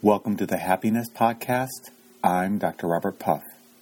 Welcome to the Happiness Podcast. I'm Dr. Robert Puff.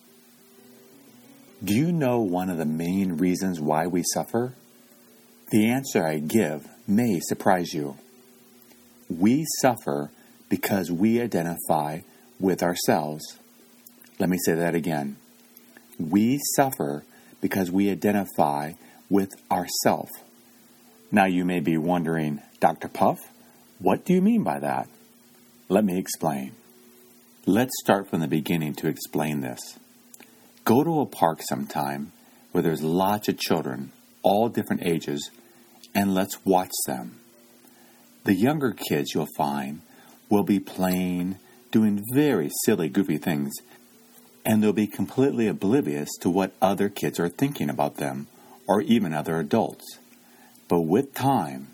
Do you know one of the main reasons why we suffer? The answer I give may surprise you. We suffer because we identify with ourselves. Let me say that again. We suffer because we identify with ourself. Now you may be wondering, Dr. Puff, what do you mean by that? Let me explain. Let's start from the beginning to explain this. Go to a park sometime where there's lots of children, all different ages, and let's watch them. The younger kids you'll find will be playing, doing very silly, goofy things, and they'll be completely oblivious to what other kids are thinking about them, or even other adults. But with time,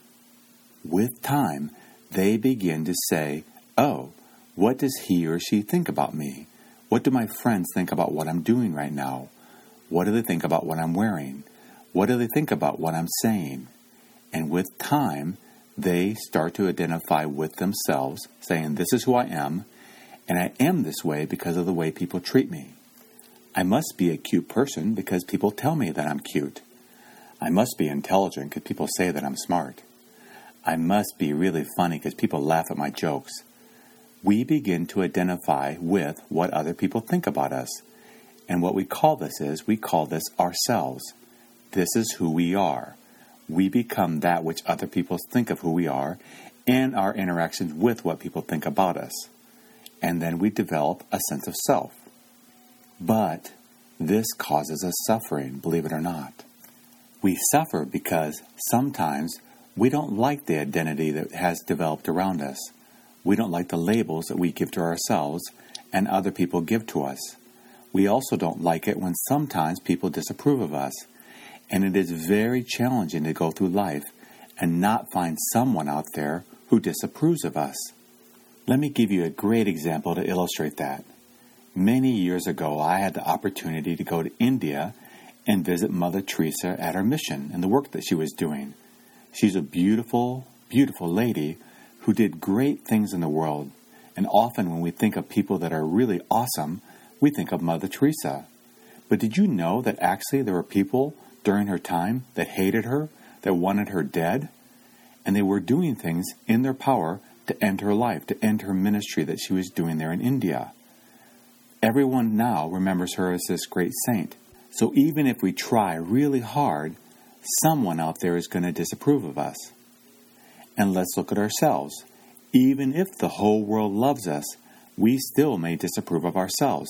they begin to say, oh, what does he or she think about me? What do my friends think about what I'm doing right now? What do they think about what I'm wearing? What do they think about what I'm saying? And with time, they start to identify with themselves, saying, this is who I am, and I am this way because of the way people treat me. I must be a cute person because people tell me that I'm cute. I must be intelligent because people say that I'm smart. I must be really funny because people laugh at my jokes. We begin to identify with what other people think about us. And what we call this ourselves. This is who we are. We become that which other people think of who we are and our interactions with what people think about us. And then we develop a sense of self. But this causes us suffering, believe it or not. We suffer because sometimes we don't like the identity that has developed around us. We don't like the labels that we give to ourselves and other people give to us. We also don't like it when sometimes people disapprove of us. And it is very challenging to go through life and not find someone out there who disapproves of us. Let me give you a great example to illustrate that. Many years ago, I had the opportunity to go to India and visit Mother Teresa at her mission and the work that she was doing. She's a beautiful, beautiful lady who did great things in the world. And often when we think of people that are really awesome, we think of Mother Teresa. But did you know that actually there were people during her time that hated her, that wanted her dead? And they were doing things in their power to end her life, to end her ministry that she was doing there in India. Everyone now remembers her as this great saint. So even if we try really hard, someone out there is going to disapprove of us. And let's look at ourselves. Even if the whole world loves us, we still may disapprove of ourselves.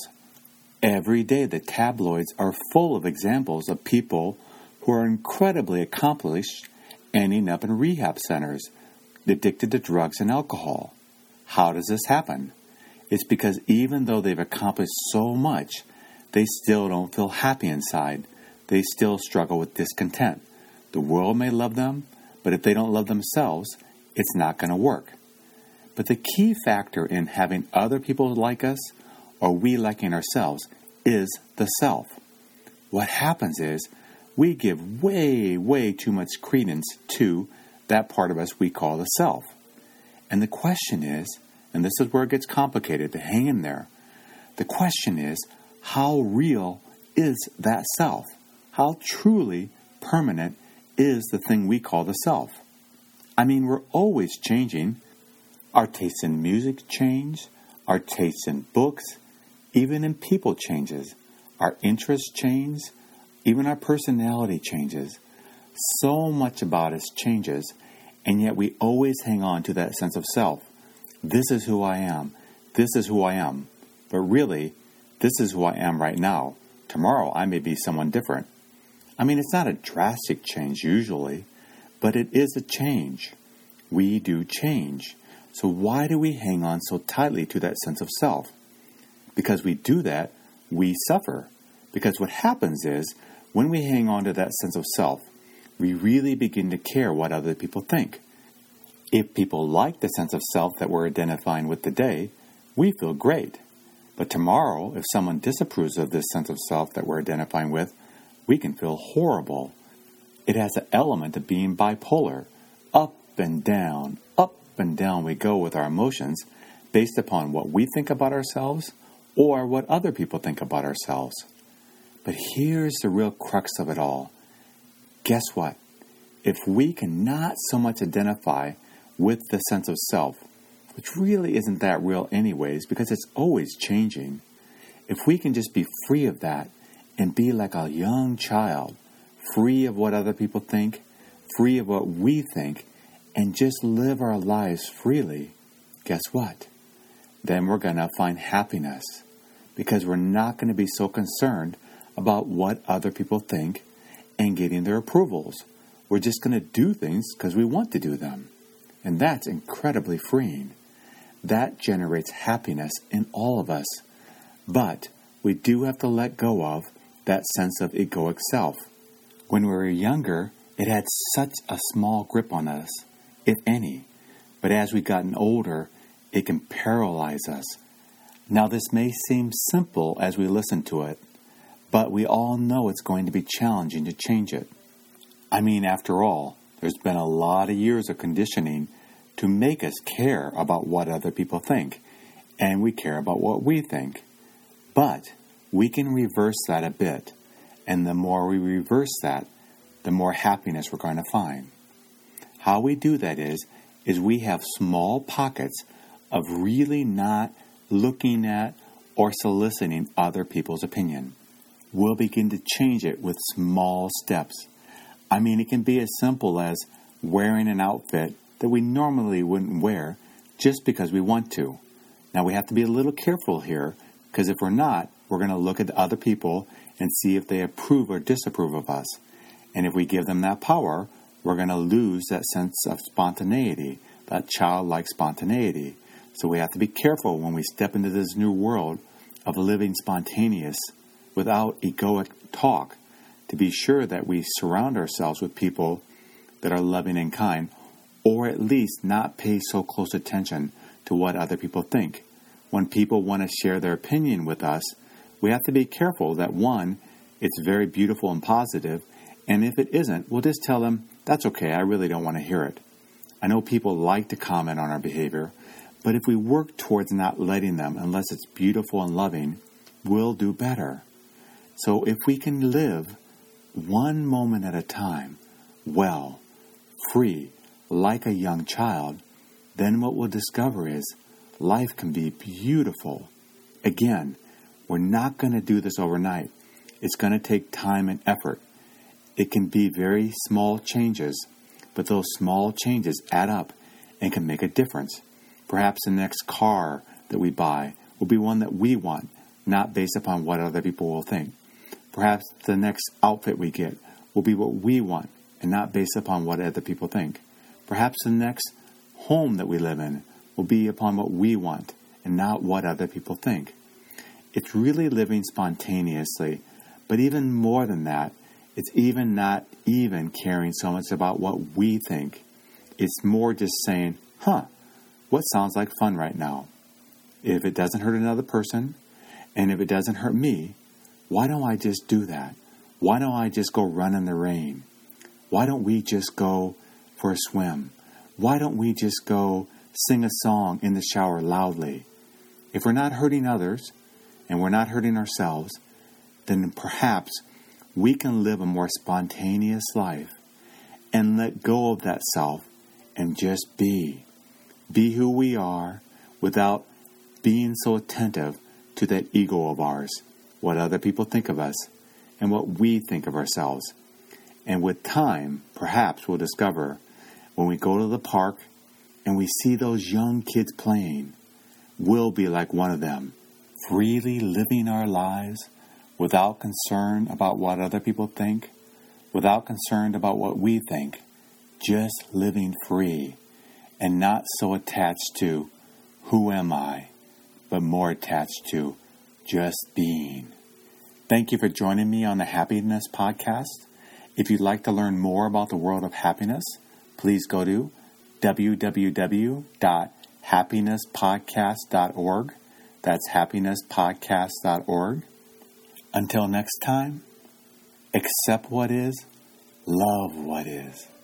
Every day the tabloids are full of examples of people who are incredibly accomplished ending up in rehab centers, addicted to drugs and alcohol. How does this happen? It's because even though they've accomplished so much, they still don't feel happy inside. They still struggle with discontent. The world may love them, but if they don't love themselves, it's not going to work. But the key factor in having other people like us, or we liking ourselves, is the self. What happens is we give way too much credence to that part of us we call the self. And the question is, and this is where it gets complicated, to hang in there, the question is, how real is that self? How truly permanent is the thing we call the self? I mean, we're always changing. Our tastes in music change, our tastes in books, even in people changes. Our interests change, even our personality changes. So much about us changes, and yet we always hang on to that sense of self. This is who I am. This is who I am. But really, this is who I am right now. Tomorrow I may be someone different. I mean, it's not a drastic change usually, but it is a change. We do change. So why do we hang on so tightly to that sense of self? Because we do that, we suffer. Because what happens is, when we hang on to that sense of self, we really begin to care what other people think. If people like the sense of self that we're identifying with today, we feel great. But tomorrow, if someone disapproves of this sense of self that we're identifying with, we can feel horrible. It has an element of being bipolar. Up and down we go with our emotions based upon what we think about ourselves or what other people think about ourselves. But here's the real crux of it all. Guess what? If we can not so much identify with the sense of self, which really isn't that real anyways because it's always changing, if we can just be free of that and be like a young child, free of what other people think, free of what we think, and just live our lives freely, guess what? Then we're going to find happiness because we're not going to be so concerned about what other people think and getting their approvals. We're just going to do things because we want to do them. And that's incredibly freeing. That generates happiness in all of us. But we do have to let go of that sense of egoic self. When we were younger, it had such a small grip on us, if any. But as we've gotten older, it can paralyze us. Now, this may seem simple as we listen to it, but we all know it's going to be challenging to change it. I mean, after all, there's been a lot of years of conditioning to make us care about what other people think, and we care about what we think. But we can reverse that a bit, and the more we reverse that, the more happiness we're going to find. How we do that is we have small pockets of really not looking at or soliciting other people's opinion. We'll begin to change it with small steps. I mean, it can be as simple as wearing an outfit that we normally wouldn't wear just because we want to. Now, we have to be a little careful here, because if we're not, we're going to look at other people and see if they approve or disapprove of us. And if we give them that power, we're going to lose that sense of spontaneity, that childlike spontaneity. So we have to be careful when we step into this new world of living spontaneous without egoic talk, to be sure that we surround ourselves with people that are loving and kind, or at least not pay so close attention to what other people think. When people want to share their opinion with us, we have to be careful that, one, it's very beautiful and positive, and if it isn't, we'll just tell them, that's okay, I really don't want to hear it. I know people like to comment on our behavior, but if we work towards not letting them, unless it's beautiful and loving, we'll do better. So if we can live one moment at a time, well, free, like a young child, then what we'll discover is life can be beautiful. Again, we're not going to do this overnight. It's going to take time and effort. It can be very small changes, but those small changes add up and can make a difference. Perhaps the next car that we buy will be one that we want, not based upon what other people will think. Perhaps the next outfit we get will be what we want and not based upon what other people think. Perhaps the next home that we live in will be upon what we want and not what other people think. It's really living spontaneously, but even more than that, it's even not even caring so much about what we think. It's more just saying, what sounds like fun right now? If it doesn't hurt another person, and if it doesn't hurt me, why don't I just do that? Why don't I just go run in the rain? Why don't we just go for a swim? Why don't we just go sing a song in the shower loudly? If we're not hurting others, and we're not hurting ourselves, then perhaps we can live a more spontaneous life and let go of that self and just be. Be who we are without being so attentive to that ego of ours, what other people think of us, and what we think of ourselves. And with time, perhaps we'll discover when we go to the park and we see those young kids playing, we'll be like one of them, freely living our lives without concern about what other people think, without concern about what we think, just living free and not so attached to who am I, but more attached to just being. Thank you for joining me on the Happiness Podcast. If you'd like to learn more about the world of happiness, please go to www.happinesspodcast.org. That's happinesspodcast.org. Until next time, accept what is, love what is.